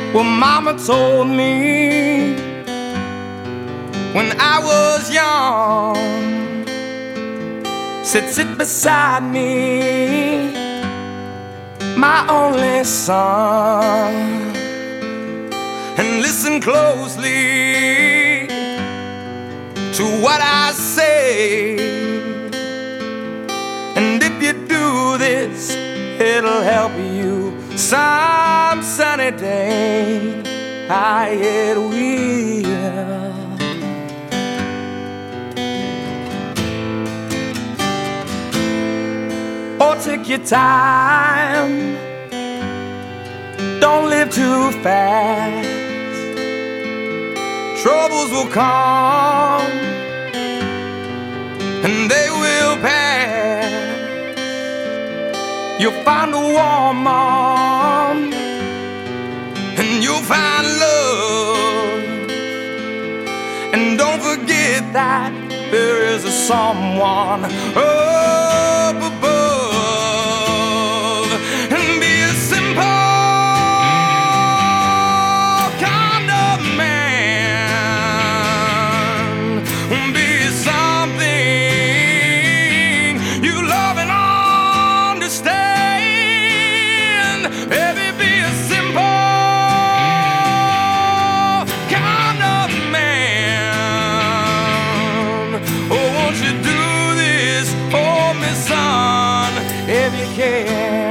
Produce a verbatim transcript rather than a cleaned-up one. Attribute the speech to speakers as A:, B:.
A: Well, Mama told me when I was young, said sit beside me, my only son, and listen closely to what I say. And if you do this, it'll help you some sunny day. I it will. Oh, take your time, don't live too fast. Troubles will come and they will pass. You'll find a warm arm and you'll find love. And don't forget that there is a someone up above. And be a simple kind of man. Be something you love and understand. Baby, be a simple kind of man. Oh, won't you do this for me, son, if you can?